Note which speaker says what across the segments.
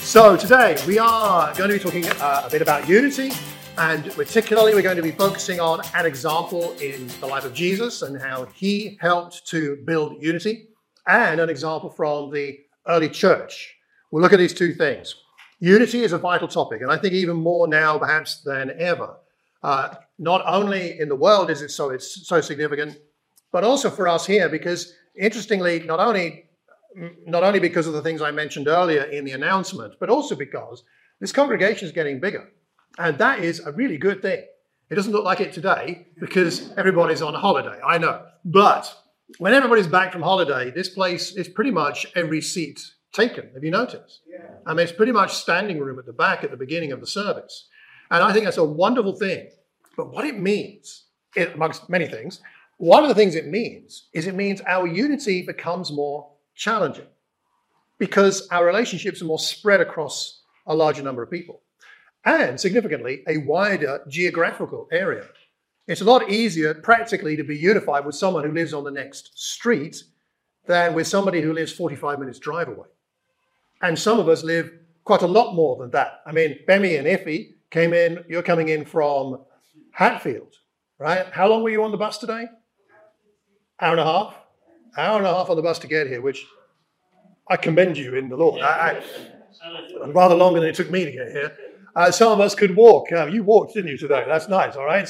Speaker 1: So today we are going to be talking a bit about unity, and particularly we're going to be focusing on an example in the life of Jesus and how he helped to build unity, and an example from the early church. We'll look at these two things. Unity is a vital topic, and I think even more now perhaps than ever. Not only in the world is it so significant, but also for us here, because interestingly, not only because of the things I mentioned earlier in the announcement, but also because this congregation is getting bigger. And that is a really good thing. It doesn't look like it today because everybody's on holiday, I know. But when everybody's back from holiday, this place is pretty much every seat taken. Have you noticed? Yeah. I mean, it's pretty much standing room at the back at the beginning of the service. And I think that's a wonderful thing. But what it means, amongst many things, one of the things it means our unity becomes more challenging because our relationships are more spread across a larger number of people and significantly a wider geographical area. It's a lot easier practically to be unified with someone who lives on the next street than with somebody who lives 45 minutes drive away. And some of us live quite a lot more than that. I mean, Bemi and Iffy came in, you're coming in from Hatfield, right? How long were you on the bus today? Hour and a half? Hour and a half on the bus to get here, which I commend you in the Lord. Rather longer than it took me to get here. Some of us could walk. You walked, didn't you, today? That's nice, all right?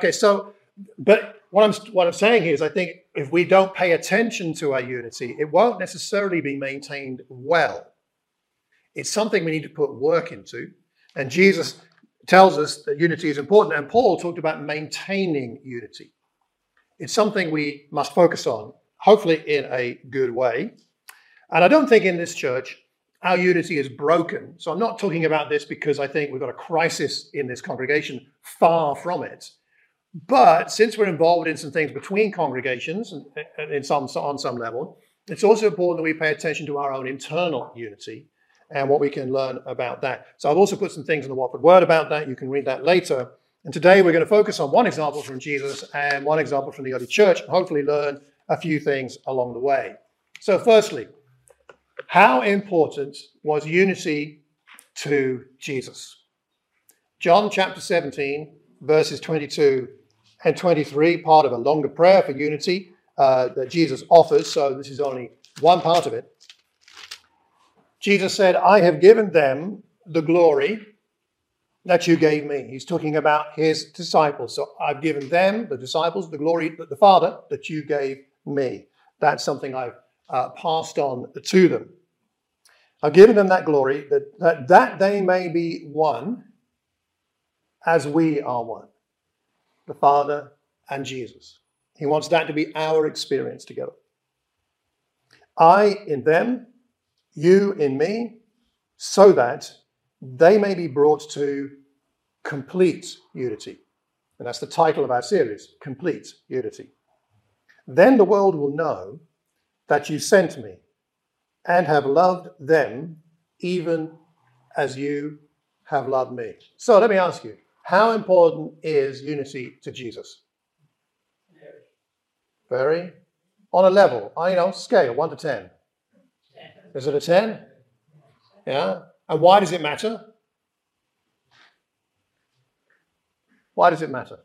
Speaker 1: But what I'm saying here is I think if we don't pay attention to our unity, it won't necessarily be maintained well. It's something we need to put work into. And Jesus tells us that unity is important. And Paul talked about maintaining unity. It's something we must focus on, hopefully in a good way. And I don't think in this church our unity is broken. So I'm not talking about this because I think we've got a crisis in this congregation, far from it. But since we're involved in some things between congregations and on some level, it's also important that we pay attention to our own internal unity and what we can learn about that. So I've also put some things in the Watford Word about that. You can read that later. And today we're going to focus on one example from Jesus and one example from the early church, and hopefully learn a few things along the way. So firstly, how important was unity to Jesus? John chapter 17, verses 22 and 23, part of a longer prayer for unity that Jesus offers. So this is only one part of it. Jesus said, I have given them the glory that you gave me. He's talking about his disciples. So I've given them, the disciples, the glory, the Father, that you gave me. That's something I've passed on to them. I've given them that glory that they may be one as we are one. The Father and Jesus. He wants that to be our experience together. I in them, you in me, so that they may be brought to complete unity. And that's the title of our series, Complete Unity. Then the world will know that you sent me and have loved them even as you have loved me. So let me ask you, how important is unity to Jesus? Very. On a level, scale, 1 to 10. Is it a 10? Yeah. And why does it matter? Why does it matter?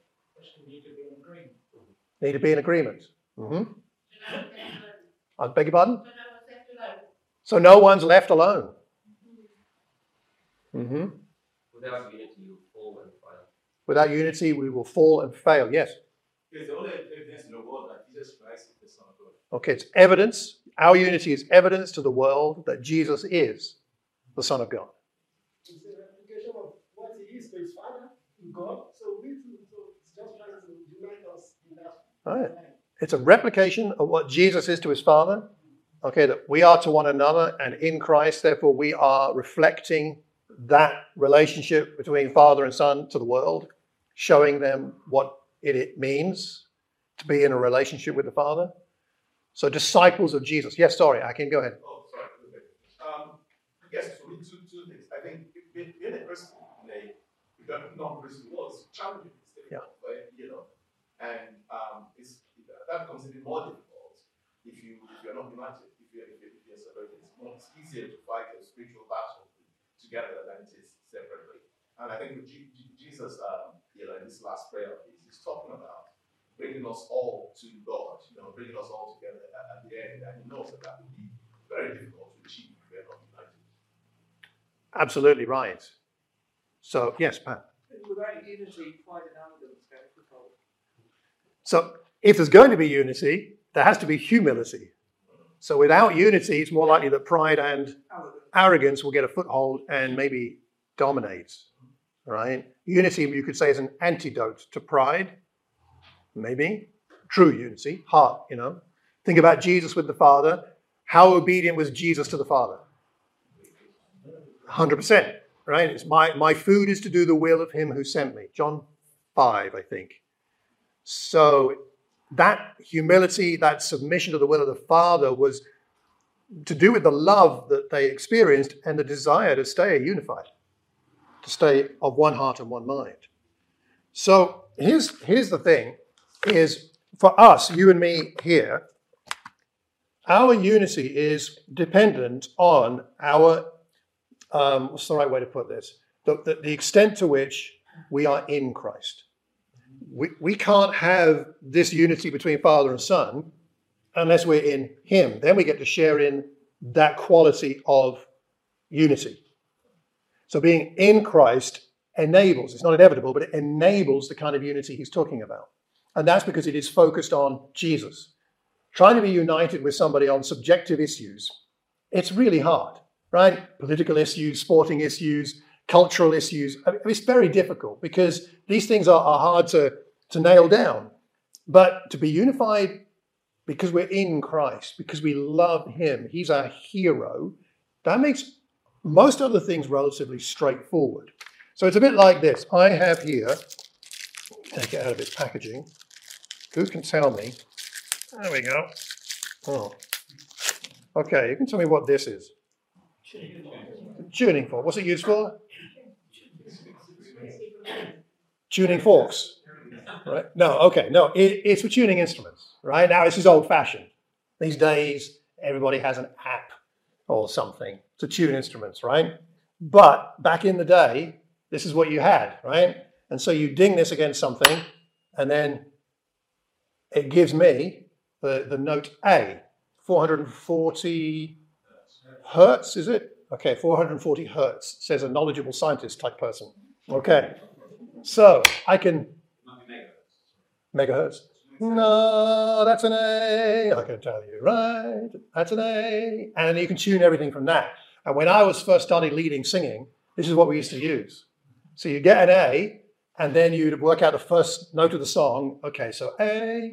Speaker 1: Need to be in agreement. Mm-hmm. I beg your pardon? So no one's left alone. Mm-hmm.
Speaker 2: Without unity, you fall and fail.
Speaker 1: Without unity, we will fall and fail. Yes?
Speaker 3: Because the only evidence in the world that Jesus Christ is the Son of God.
Speaker 1: Okay, it's evidence. Our unity is evidence to the world that Jesus is the Son of God.
Speaker 4: It's an application of what he is to his Father, God. So we too, it's just trying to unite us in that.
Speaker 1: All right. It's a replication of what Jesus is to his Father. Okay, that we are to one another, and in Christ, therefore, we are reflecting that relationship between Father and Son to the world, showing them what it means to be in a relationship with the Father. So disciples of Jesus. Yes, sorry, Akin, go ahead.
Speaker 3: Oh, sorry. Yes, for me, two things. I think being a Christian in a non-Christian world is challenging.
Speaker 1: Yeah.
Speaker 3: And that becomes even more difficult if you're not united, if you're separated. It's easier to fight a spiritual battle to together than it is separately. And I think with Jesus, in this last prayer of his, he's talking about bringing us all to God, bringing us all together at the end. And he knows that would be very difficult to achieve if we're not united.
Speaker 1: Absolutely right. So, yes, Pat.
Speaker 5: Without unity, pride and arrogance go for gold.
Speaker 1: So, if there's going to be unity, there has to be humility. So, without unity, it's more likely that pride and arrogance will get a foothold and maybe dominate. Right? Unity, you could say, is an antidote to pride. Maybe. True unity. Heart, Think about Jesus with the Father. How obedient was Jesus to the Father? 100%. Right? It's my food is to do the will of him who sent me. John 5, I think. So that humility, that submission to the will of the Father was to do with the love that they experienced and the desire to stay unified, to stay of one heart and one mind. So here's the thing, is for us, you and me here, our unity is dependent on our, what's the right way to put this? The extent to which we are in Christ. We can't have this unity between Father and Son unless we're in him. Then we get to share in that quality of unity. So being in Christ enables, it's not inevitable, but it enables the kind of unity he's talking about. And that's because it is focused on Jesus. Trying to be united with somebody on subjective issues, it's really hard, right? Political issues, sporting issues, cultural issues. It's very difficult because these things are hard to nail down. But to be unified because we're in Christ, because we love him, he's our hero, that makes most other things relatively straightforward. So it's a bit like this. I have here, take it out of its packaging. Who can tell me? There we go. Oh. Okay, you can tell me what this is. Tuning fork. What's it used for? Tuning forks. Right? No, okay. No, it's for tuning instruments. Right? Now, this is old-fashioned. These days, everybody has an app or something to tune instruments, right? But back in the day, this is what you had, right? And so you ding this against something, and then it gives me the note A, 440 hertz, is it? Okay, 440 hertz, says a knowledgeable scientist type person. Okay, so I can... Megahertz. No, that's an A. I can tell you, right? That's an A. And you can tune everything from that. And when I was first started leading singing, this is what we used to use. So you get an A, and then you'd work out the first note of the song. Okay, so A,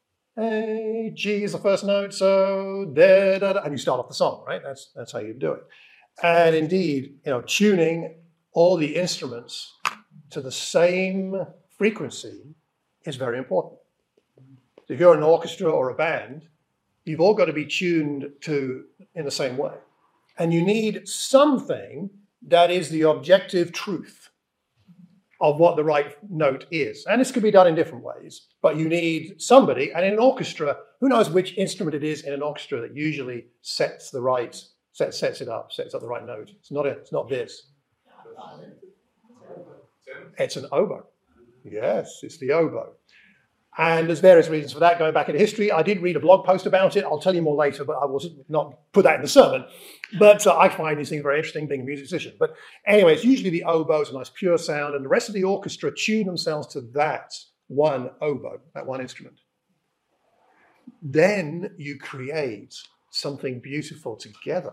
Speaker 1: G is the first note, so da, da, da, and you start off the song, right? That's how you do it. And indeed, tuning all the instruments to the same frequency is very important. If you're an orchestra or a band, you've all got to be tuned to in the same way. And you need something that is the objective truth of what the right note is. And this could be done in different ways, but you need somebody, and in an orchestra, who knows which instrument it is in an orchestra that usually sets the right, sets up the right note. It's not this. It's an oboe. Yes, it's the oboe. And there's various reasons for that going back in history. I did read a blog post about it. I'll tell you more later, but I will not put that in the sermon. But I find these things very interesting, being a musician. But anyway, it's usually the oboe, it's a nice pure sound, and the rest of the orchestra tune themselves to that one oboe, that one instrument. Then you create something beautiful together.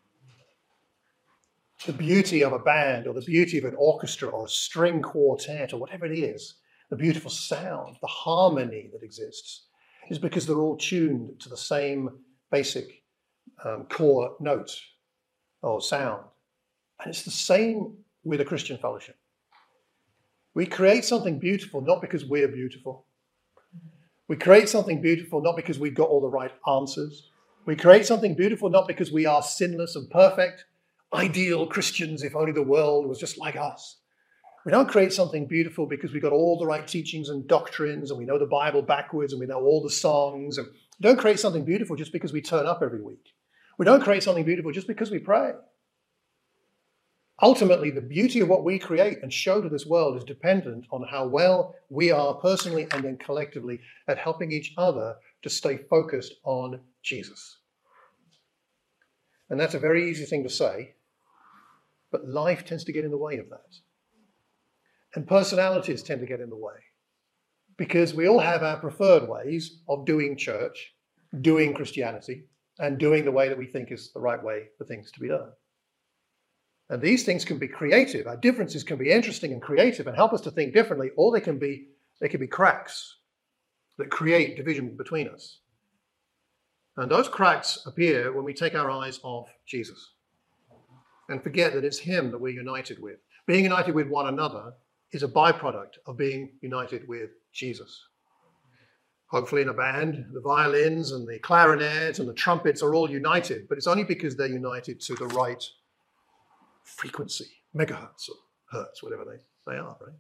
Speaker 1: The beauty of a band, or the beauty of an orchestra, or a string quartet, or whatever it is, the beautiful sound, the harmony that exists, is because they're all tuned to the same basic core note or sound. And it's the same with a Christian fellowship. We create something beautiful not because we're beautiful. We create something beautiful not because we've got all the right answers. We create something beautiful not because we are sinless and perfect, ideal Christians if only the world was just like us. We don't create something beautiful because we've got all the right teachings and doctrines and we know the Bible backwards and we know all the songs. And we don't create something beautiful just because we turn up every week. We don't create something beautiful just because we pray. Ultimately, the beauty of what we create and show to this world is dependent on how well we are personally and then collectively at helping each other to stay focused on Jesus. And that's a very easy thing to say, but life tends to get in the way of that. And personalities tend to get in the way because we all have our preferred ways of doing church, doing Christianity, and doing the way that we think is the right way for things to be done. And these things can be creative. Our differences can be interesting and creative and help us to think differently, or they can be cracks that create division between us. And those cracks appear when we take our eyes off Jesus and forget that it's him that we're united with. Being united with one another is a byproduct of being united with Jesus. Hopefully in a band, the violins and the clarinets and the trumpets are all united, but it's only because they're united to the right frequency, megahertz or hertz, whatever they are, right?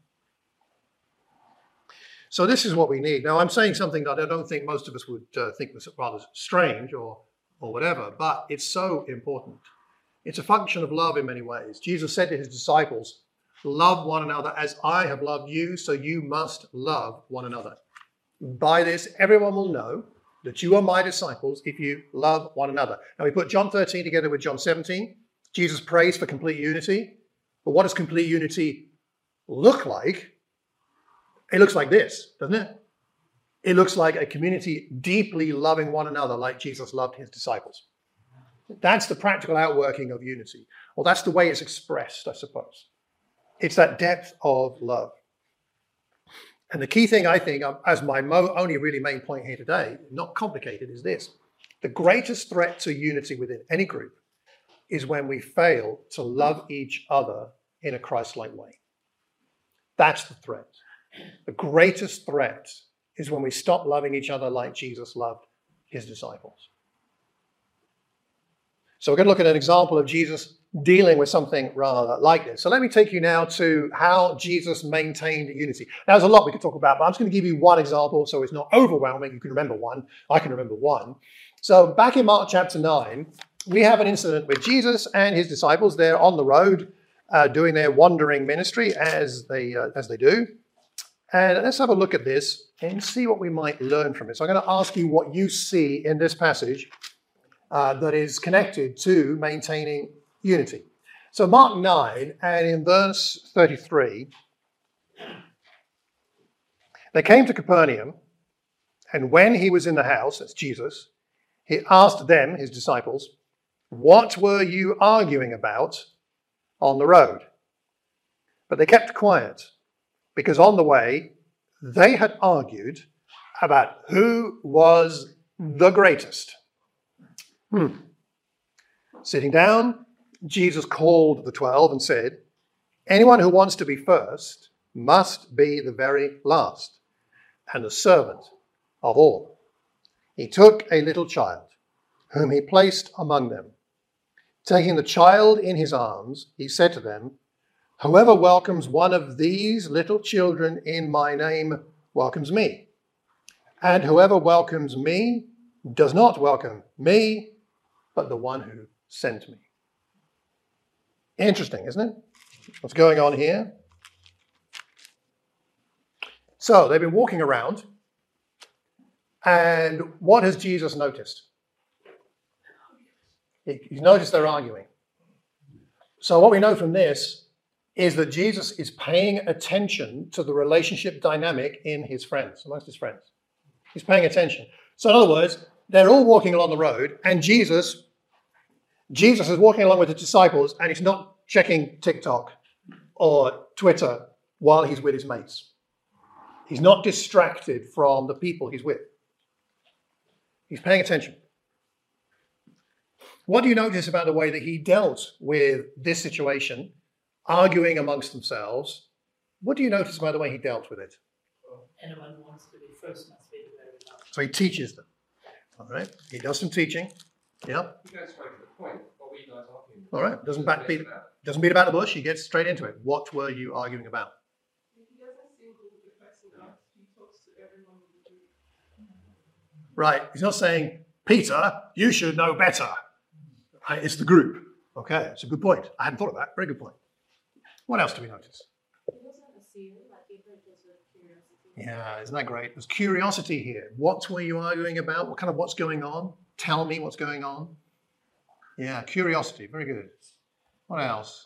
Speaker 1: So this is what we need. Now, I'm saying something that I don't think most of us would think was rather strange or whatever, but it's so important. It's a function of love in many ways. Jesus said to his disciples, love one another as I have loved you, so you must love one another. By this, everyone will know that you are my disciples if you love one another. Now, we put John 13 together with John 17. Jesus prays for complete unity. But what does complete unity look like? It looks like this, doesn't it? It looks like a community deeply loving one another like Jesus loved his disciples. That's the practical outworking of unity. Or that's the way it's expressed, I suppose. It's that depth of love. And the key thing, I think, as my only really main point here today, not complicated, is this. The greatest threat to unity within any group is when we fail to love each other in a Christ-like way. That's the threat. The greatest threat is when we stop loving each other like Jesus loved his disciples. So we're going to look at an example of Jesus dealing with something rather like this. So let me take you now to how Jesus maintained unity. Now, there's a lot we could talk about, but I'm just going to give you one example so it's not overwhelming. You can remember one. I can remember one. So back in Mark chapter 9, we have an incident with Jesus and his disciples. They're on the road doing their wandering ministry as they do. And let's have a look at this and see what we might learn from it. So I'm going to ask you what you see in this passage that is connected to maintaining unity. So Mark 9, and in verse 33, they came to Capernaum, and when he was in the house, that's Jesus, he asked them, his disciples, what were you arguing about on the road? But they kept quiet, because on the way, they had argued about who was the greatest. Sitting down, Jesus called the 12 and said, anyone who wants to be first must be the very last and the servant of all. He took a little child, whom he placed among them. Taking the child in his arms, he said to them, whoever welcomes one of these little children in my name welcomes me. And whoever welcomes me does not welcome me, but the one who sent me. Interesting, isn't it? What's going on here? So they've been walking around, and what has Jesus noticed? He's noticed they're arguing. So what we know from this is that Jesus is paying attention to the relationship dynamic in his friends, amongst his friends. He's paying attention. So in other words, they're all walking along the road, and Jesus is walking along with the disciples, and he's not checking TikTok or Twitter while he's with his mates. He's not distracted from the people he's with. He's paying attention. What do you notice about the way that he dealt with this situation, arguing amongst themselves? What do you notice about the way he dealt with it?
Speaker 5: Anyone who wants to be first must be the very last.
Speaker 1: So he teaches them. All right. He does some teaching. Yeah.
Speaker 2: He goes straight to the point. What were you guys arguing about?
Speaker 1: All right. Doesn't beat about the bush. He gets straight into it. What were you arguing about?
Speaker 6: He doesn't single the person out. He talks to everyone in the group.
Speaker 1: Right. He's not saying, Peter, you should know better. Right? It's the group. Okay. It's a good point. I hadn't thought of that. Very good point. What else do we notice?
Speaker 6: It doesn't assume, like the approach was with curiosity.
Speaker 1: Yeah, isn't that great? There's curiosity here. What were you arguing about? What kind of what's going on? Tell me what's going on. Yeah, curiosity. Very good. What else?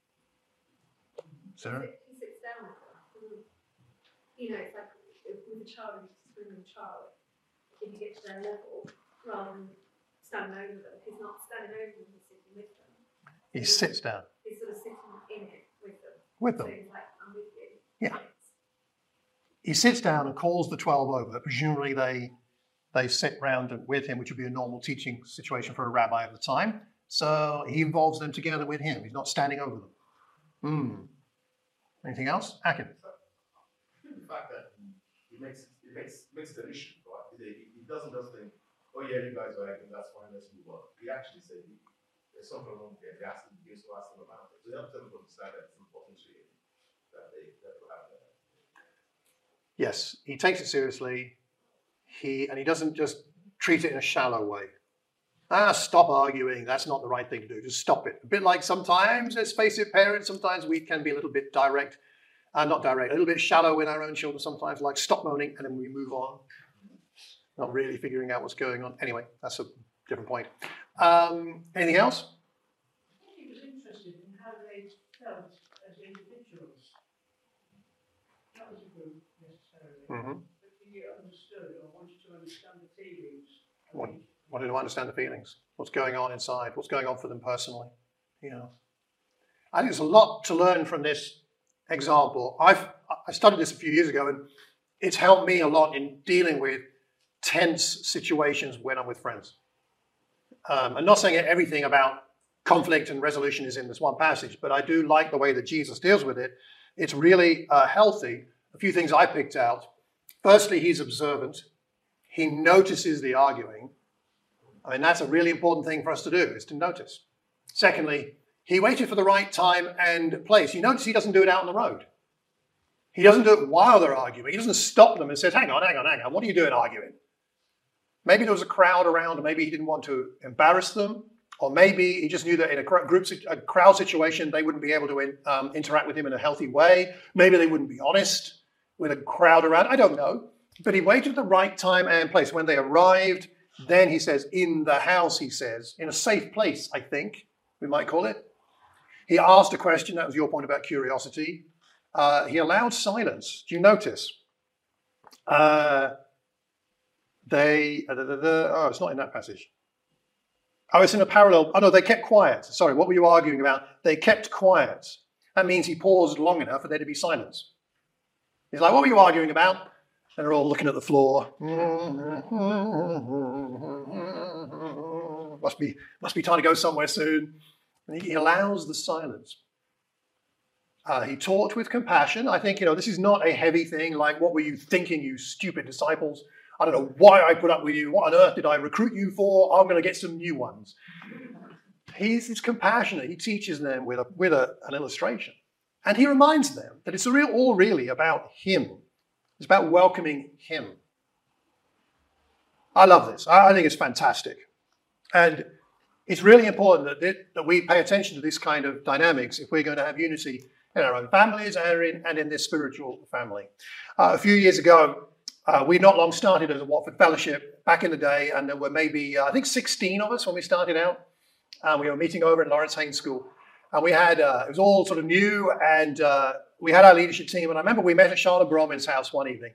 Speaker 1: Sarah?
Speaker 7: He sits down with them. You know, it's like with a child, if you scream with a child, if you get to their level, rather than standing over them, he's not standing over them, he's sitting with them.
Speaker 1: He sits down.
Speaker 7: He's sort of sitting in it with them.
Speaker 1: With
Speaker 7: So
Speaker 1: them.
Speaker 7: he's like, I'm with you.
Speaker 1: Yeah. He sits down and calls the 12 over. Presumably they sit round with him, which would be a normal teaching situation for a rabbi of the time. So he involves them together with him. He's not standing over them. Anything else? Akin.
Speaker 3: The fact that he makes it an issue, right? He doesn't just think, oh yeah, you guys are acting, that's fine, let's move on. He actually said, there's something wrong here. He asked him about it. So he helps them to understand that it's important to him that they have that.
Speaker 1: Yes, he takes it seriously. He doesn't just treat it in a shallow way. Stop arguing. That's not the right thing to do. Just stop it. A bit like sometimes, let's face it, parents, sometimes we can be a little bit direct. Not direct, a little bit shallow with our own children sometimes, like stop moaning and then we move on. Not really figuring out what's going on. Anyway, that's a different point. Anything else?
Speaker 5: I think he was interested in how they felt as individuals, not as a group necessarily, but he understood or wanted to understand the feelings.
Speaker 1: Wanted to understand the feelings. What's going on inside? What's going on for them personally? You know, I think there's a lot to learn from this example. I studied this a few years ago, and it's helped me a lot in dealing with tense situations when I'm with friends. I'm not saying everything about conflict and resolution is in this one passage, but I do like the way that Jesus deals with it. It's really healthy. A few things I picked out. Firstly, he's observant. He notices the arguing. I mean, that's a really important thing for us to do, is to notice. Secondly, he waited for the right time and place. You notice he doesn't do it out on the road. He doesn't do it while they're arguing. He doesn't stop them and says, hang on. What are you doing arguing? Maybe there was a crowd around, or maybe he didn't want to embarrass them, or maybe he just knew that in a crowd situation, they wouldn't be able to interact with him in a healthy way. Maybe they wouldn't be honest with a crowd around. I don't know. But he waited the right time and place. When they arrived, then he says, in the house, he says, in a safe place, I think we might call it. He asked a question. That was your point about curiosity. He allowed silence. Do you notice? It's not in that passage. Oh, it's in a parallel. Oh, no, they kept quiet. Sorry, what were you arguing about? They kept quiet. That means he paused long enough for there to be silence. He's like, what were you arguing about? And they're all looking at the floor. Must be time to go somewhere soon. And he allows the silence. He taught with compassion. I think, this is not a heavy thing like, what were you thinking, you stupid disciples? I don't know why I put up with you. What on earth did I recruit you for? I'm going to get some new ones. He's compassionate. He teaches them with an illustration. And he reminds them that it's all really about him. It's about welcoming him. I love this. I think it's fantastic. And it's really important that we pay attention to this kind of dynamics if we're going to have unity in our own families and in this spiritual family. A few years ago, we not long started as a Watford Fellowship back in the day, and there were maybe, I think, 16 of us when we started out. We were meeting over at Lawrence Haynes School, and we had, it was all sort of new, and we had our leadership team, and I remember we met at Charlotte Broman's house one evening,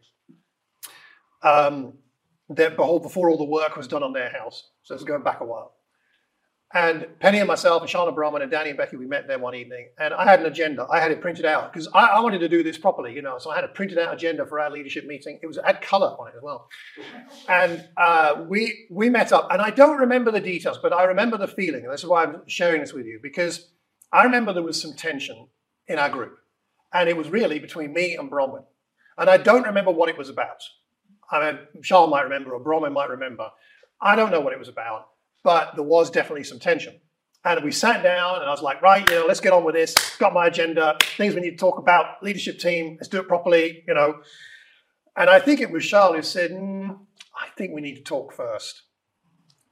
Speaker 1: before all the work was done on their house, so it's going back a while. And Penny and myself and Charlotte Broman and Danny and Becky, we met there one evening, and I had an agenda. I had it printed out because I wanted to do this properly, so I had a printed out agenda for our leadership meeting. It had colour on it as well. And we met up, and I don't remember the details, but I remember the feeling, and this is why I'm sharing this with you, because I remember there was some tension in our group, and it was really between me and Bronwyn. And I don't remember what it was about. I mean, Charlotte might remember, or Bronwyn might remember. I don't know what it was about. But there was definitely some tension. And we sat down and I was like, right, let's get on with this. Got my agenda, things we need to talk about, leadership team, let's do it properly, And I think it was Charlotte who said, I think we need to talk first.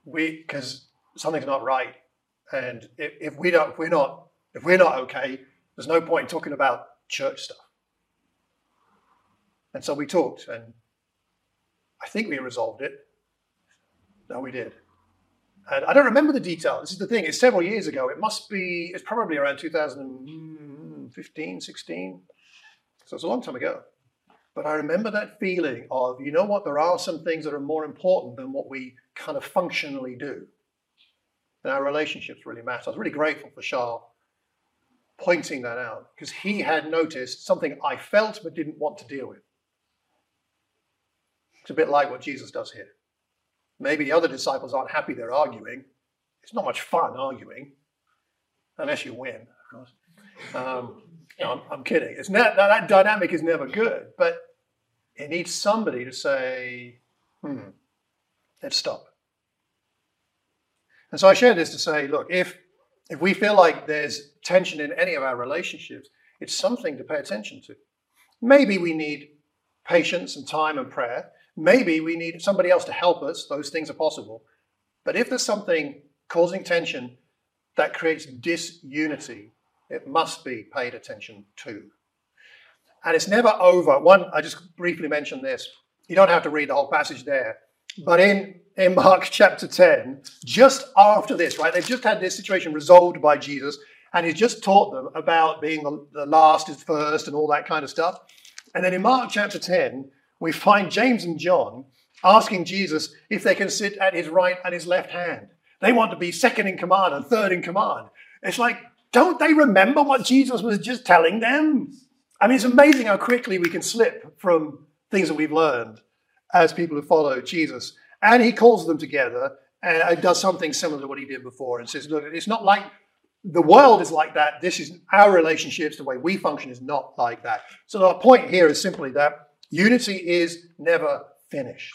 Speaker 1: Because something's not right. And if we're not okay, There's no point in talking about church stuff. And so we talked, and I think we resolved it. No, we did. And I don't remember the detail. This is the thing. It's several years ago. It's probably around 2015, 16. So it's a long time ago. But I remember that feeling of, you know what, there are some things that are more important than what we kind of functionally do. And our relationships really matter. I was really grateful for Charles pointing that out, because he had noticed something I felt but didn't want to deal with. It's a bit like what Jesus does here. Maybe the other disciples aren't happy they're arguing. It's not much fun arguing, unless you win, of course. No, I'm kidding. That dynamic is never good, but it needs somebody to say, let's stop. And so I share this to say, look, if we feel like there's tension in any of our relationships, it's something to pay attention to. Maybe we need patience and time and prayer. Maybe we need somebody else to help us. Those things are possible. But if there's something causing tension that creates disunity, it must be paid attention to. And it's never over. I just briefly mentioned this. You don't have to read the whole passage there. But in Mark chapter 10, just after this, right, they've just had this situation resolved by Jesus, and he's just taught them about being the last is first and all that kind of stuff. And then in Mark chapter 10, we find James and John asking Jesus if they can sit at his right and his left hand. They want to be second in command and third in command. It's like, don't they remember what Jesus was just telling them? I mean, it's amazing how quickly we can slip from things that we've learned as people who follow Jesus. And he calls them together and does something similar to what he did before and says, look, it's not like the world is like that. This is our relationships. The way we function is not like that. So the point here is simply that unity is never finished.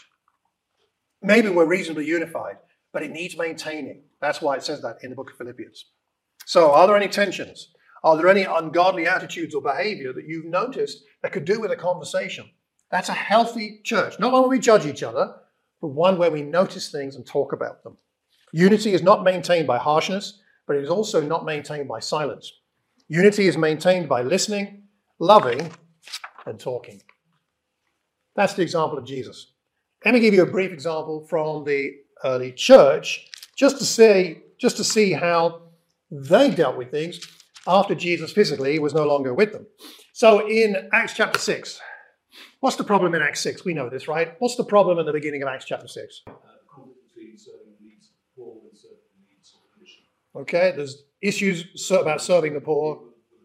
Speaker 1: Maybe we're reasonably unified, but it needs maintaining. That's why it says that in the book of Philippians. So are there any tensions? Are there any ungodly attitudes or behavior that you've noticed that could do with a conversation? That's a healthy church. Not one where we judge each other, but one where we notice things and talk about them. Unity is not maintained by harshness, but it is also not maintained by silence. Unity is maintained by listening, loving, and talking. That's the example of Jesus. Let me give you a brief example from the early church, just to see how they dealt with things after Jesus physically was no longer with them. So in Acts chapter 6, what's the problem in Acts 6? We know this, right? What's the problem at the beginning of Acts chapter 6?
Speaker 3: The conflict between serving the needs of the poor and serving the needs of the mission.
Speaker 1: Okay, there's issues about serving the poor.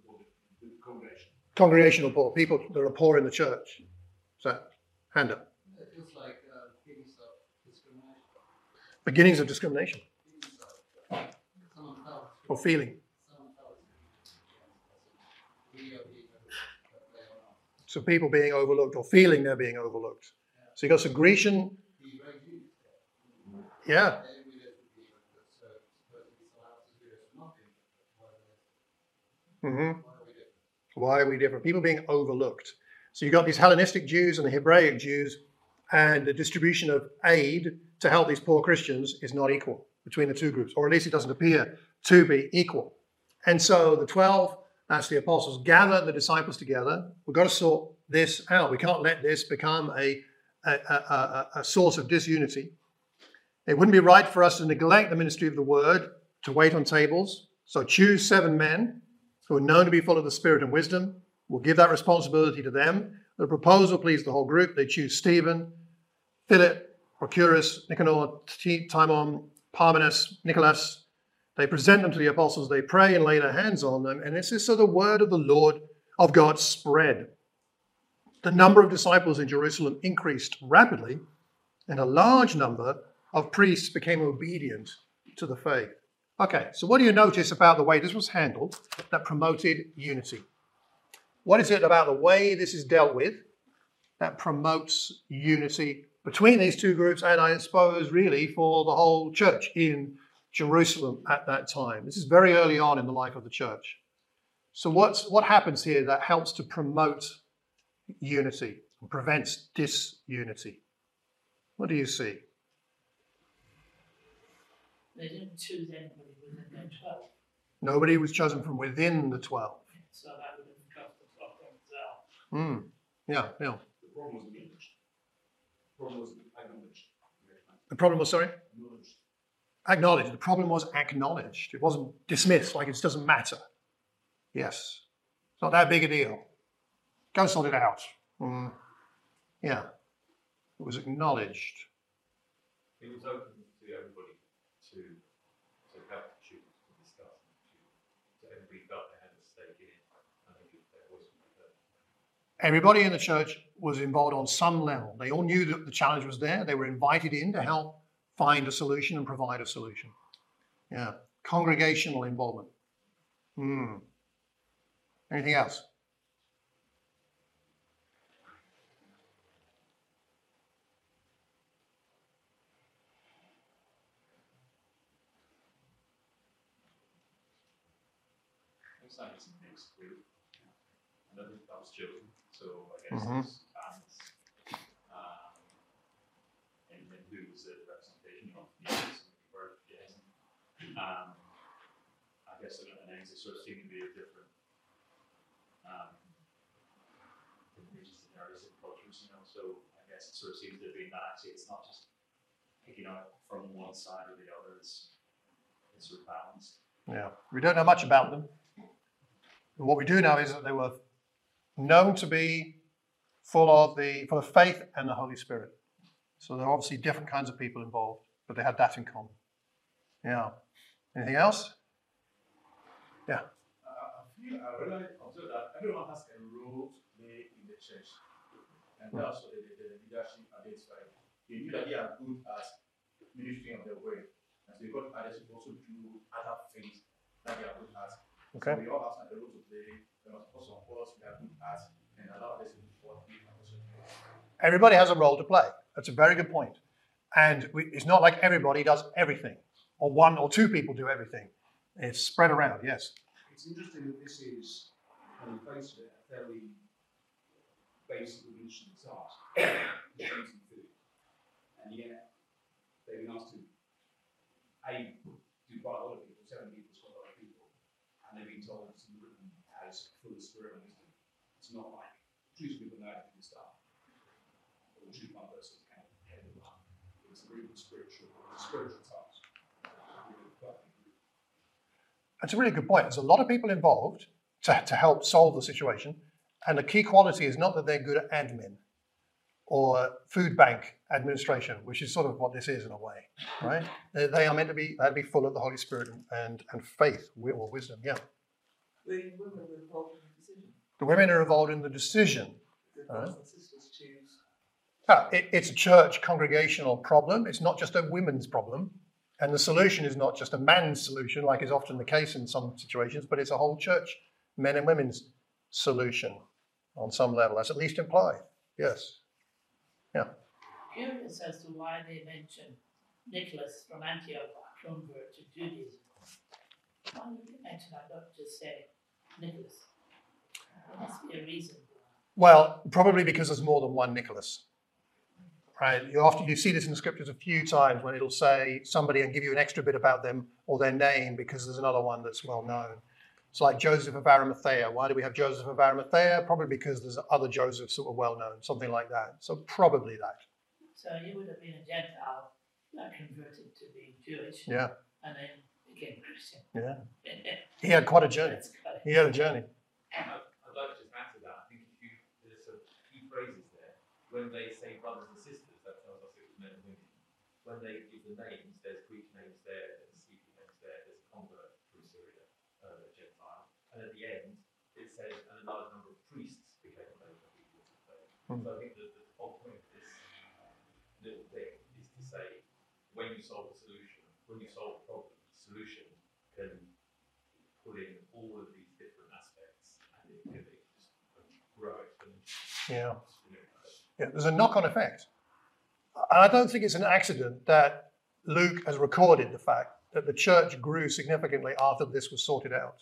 Speaker 1: Congregational poor, people that are poor in the church. So, hand up.
Speaker 2: It feels like beginnings of discrimination.
Speaker 1: Beginnings of discrimination.
Speaker 2: Someone felt.
Speaker 1: Or feeling.
Speaker 2: Someone felt. We are being overlooked, but they are not.
Speaker 1: So people being overlooked or feeling they're being overlooked. So you got some Grecian.
Speaker 2: Be very deep.
Speaker 1: Yeah.
Speaker 2: They will be supposed to be allowed to do it, not being
Speaker 1: Mm-hmm.
Speaker 2: why are we different?
Speaker 1: Why are we different? People being overlooked. So you've got these Hellenistic Jews and the Hebraic Jews, and the distribution of aid to help these poor Christians is not equal between the two groups, or at least it doesn't appear to be equal. And so the 12, that's the apostles, gather the disciples together. We've got to sort this out. We can't let this become a source of disunity. It wouldn't be right for us to neglect the ministry of the word, to wait on tables. So choose 7 men who are known to be full of the Spirit and wisdom. We'll give that responsibility to them. The proposal pleased the whole group. They choose Stephen, Philip, Prochorus, Nicanor, Timon, Parmenas, Nicholas. They present them to the apostles. They pray and lay their hands on them. And this is so the word of the Lord of God spread. The number of disciples in Jerusalem increased rapidly, and a large number of priests became obedient to the faith. Okay, so what do you notice about the way this was handled that promoted unity? What is it about the way this is dealt with that promotes unity between these two groups, and I suppose really for the whole church in Jerusalem at that time? This is very early on in the life of the church. So what happens here that helps to promote unity and prevents disunity? What do you see?
Speaker 5: They didn't choose anybody within their 12.
Speaker 1: Nobody was chosen from within the 12.
Speaker 5: so that would have cost us a lot as well.
Speaker 1: Yeah.
Speaker 2: The problem was acknowledged. The problem was acknowledged.
Speaker 1: The problem was, sorry?
Speaker 2: Acknowledged.
Speaker 1: Acknowledged. The problem was acknowledged. It wasn't dismissed, like it doesn't matter. Yes. It's not that big a deal. Go sort it out. Yeah. It was acknowledged.
Speaker 2: It was open to everybody to help choose, to discuss, so everybody felt they had a stake in it, and they could, their voice would be heard.
Speaker 1: Everybody in the church was involved on some level. They all knew that the challenge was there. They were invited in to help find a solution and provide a solution. Yeah. Congregational involvement. Anything else?
Speaker 2: Looks like it's a mixed group. And I think that was chosen, so I guess it's balance. And then who was the representation of yes, word yes. I guess the names sort of seem to be a different regions and areas and cultures, so I guess it sort of seems to be that actually it's not just picking up from one side or the other, it's sort of balanced.
Speaker 1: Yeah. We don't know much about them. And what we do know is that they were known to be full of the faith and the Holy Spirit. So there are obviously different kinds of people involved, but they had that in common. Yeah. Anything else? Yeah.
Speaker 3: I really observe that everyone has a role to play in the church. And that's what the leadership identified. They knew that they are good at ministering of the word. And so they got others to also do other things that they are good at.
Speaker 1: Okay.
Speaker 3: So we all have a role to play. There are also of course we are good at, and allow others to do what we can also do.
Speaker 1: Everybody has a role to play. That's a very good point. And it's not like everybody does everything, or one or two people do everything. It's spread around, yes.
Speaker 8: It's interesting that this is, on the face of it, a fairly basic religion task, eating food. And yet, they've been asked to, do quite a lot of people, 7 people, quite a lot of people, and they've been told it's written as full of spirit and wisdom. It's not like, choose people know how to do stuff, or choose one person to kind of head of one. It's a really spiritual task.
Speaker 1: That's a really good point. There's a lot of people involved to help solve the situation. And the key quality is not that they're good at admin or food bank administration, which is sort of what this is in a way, right? They are meant to be full of the Holy Spirit and faith or wisdom, yeah.
Speaker 6: The women were involved in the decision.
Speaker 1: The women are involved in the decision.
Speaker 6: The brothers and sisters choose.
Speaker 1: It's a church congregational problem. It's not just a women's problem. And the solution is not just a man's solution, like is often the case in some situations, but it's a whole church, men and women's solution on some level. That's at least implied. Yes. Yeah.
Speaker 5: Curious as to why they mention Nicholas from Antioch, convert to Judaism. Why would they mention that? Not just say Nicholas. There must be a reason.
Speaker 1: Well, probably because there's more than one Nicholas. Right? You see this in the scriptures a few times when it'll say somebody and give you an extra bit about them or their name because there's another one that's well known. It's like Joseph of Arimathea. Why do we have Joseph of Arimathea? Probably because there's other Josephs that were well known, something like that. So probably that.
Speaker 5: So he would have been a Gentile that converted to be Jewish.
Speaker 1: Yeah.
Speaker 5: And then became Christian.
Speaker 1: Yeah. He had quite a journey. He had a journey.
Speaker 2: I'd like to just add to that. I think there's some key phrases there. When they say brothers and sisters, that tells us it was men and women. When they give the names, there's Greek names there, there's Hebrew names there, there's a convert from Syria, a Gentile. And at the end, it says, and a large number of priests became those people of faith. So I think that the whole point of this little thing is to say, when you solve a solution, when you solve a problem, the solution can put in all of these different aspects and it can just grow exponentially.
Speaker 1: Yeah. Yeah, there's a knock-on effect. And I don't think it's an accident that Luke has recorded the fact that the church grew significantly after this was sorted out.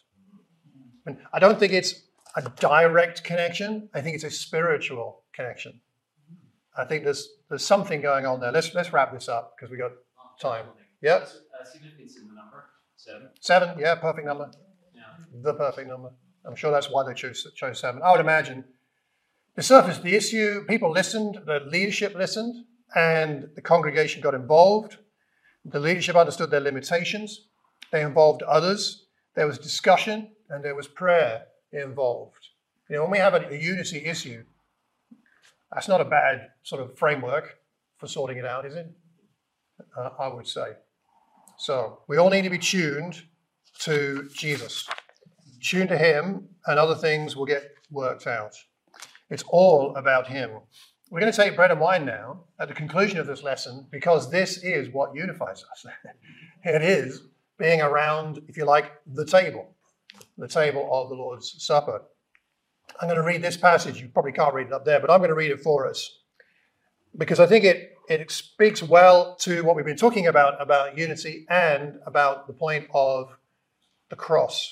Speaker 1: And I don't think it's a direct connection. I think it's a spiritual connection. I think there's something going on there. Let's wrap this up because we got time. Yeah.
Speaker 8: Significance in the number 7.
Speaker 1: 7, yeah, perfect number.
Speaker 8: Yeah.
Speaker 1: The perfect number. I'm sure that's why they chose 7. I would imagine they surfaced the issue, people listened, the leadership listened, and the congregation got involved. The leadership understood their limitations. They involved others. There was discussion, and there was prayer involved. You know, when we have a unity issue, that's not a bad sort of framework for sorting it out, is it? I would say. So we all need to be tuned to Jesus. Tuned to him, and other things will get worked out. It's all about him. We're going to take bread and wine now at the conclusion of this lesson, because this is what unifies us. It is being around, if you like, the table of the Lord's Supper. I'm going to read this passage. You probably can't read it up there, but I'm going to read it for us, because I think it speaks well to what we've been talking about unity and about the point of the cross.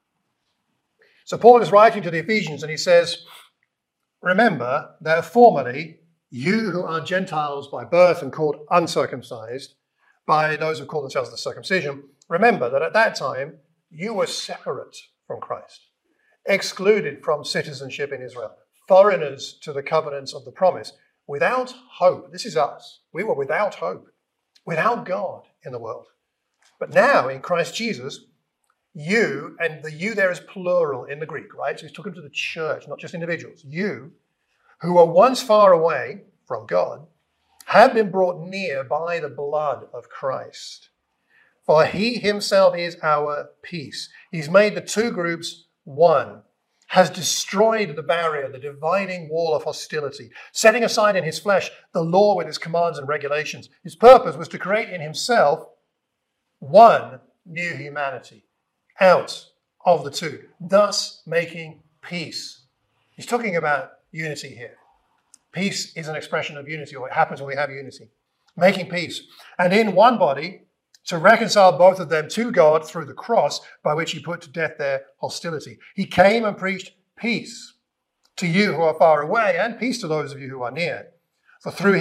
Speaker 1: So Paul is writing to the Ephesians, and he says, remember that formerly you who are Gentiles by birth and called uncircumcised by those who call themselves the circumcision, remember that at that time you were separate from Christ, excluded from citizenship in Israel, foreigners to the covenants of the promise, without hope. This is us. We were without hope, without God in the world. But now in Christ Jesus, you, and the you there is plural in the Greek, right? So he's talking to the church, not just individuals. You, who were once far away from God, have been brought near by the blood of Christ. For he himself is our peace. He's made the two groups one, has destroyed the barrier, the dividing wall of hostility, setting aside in his flesh the law with its commands and regulations. His purpose was to create in himself one new humanity out of the two, thus making peace. He's talking about unity here. Peace is an expression of unity, or it happens when we have unity. Making peace. And in one body, to reconcile both of them to God through the cross, by which he put to death their hostility. He came and preached peace to you who are far away, and peace to those of you who are near. For through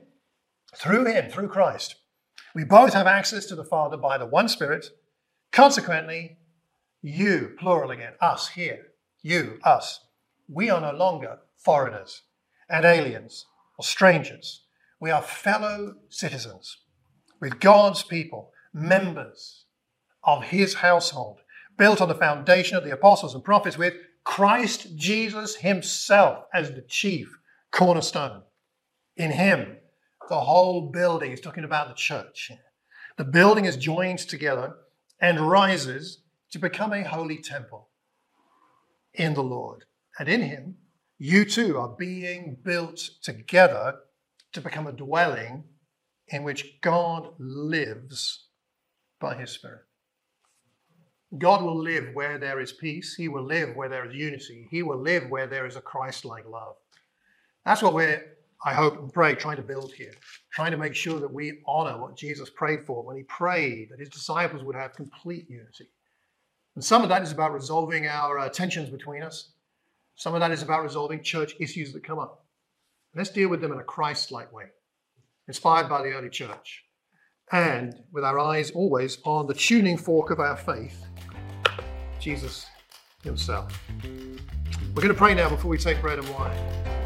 Speaker 1: Christ, we both have access to the Father by the one Spirit. Consequently, you, plural again, us here, you, us, we are no longer foreigners and aliens or strangers. We are fellow citizens with God's people, members of his household, built on the foundation of the apostles and prophets, with Christ Jesus himself as the chief cornerstone. In him, the whole building, he's talking about the church. The building is joined together and rises to become a holy temple in the Lord. And in him, you too are being built together to become a dwelling in which God lives by his Spirit. God will live where there is peace. He will live where there is unity. He will live where there is a Christ-like love. That's what we're, I hope and pray, trying to build here. Trying to make sure that we honor what Jesus prayed for when he prayed that his disciples would have complete unity. And some of that is about resolving our tensions between us. Some of that is about resolving church issues that come up. Let's deal with them in a Christ-like way, inspired by the early church, and with our eyes always on the tuning fork of our faith, Jesus himself. We're going to pray now before we take bread and wine.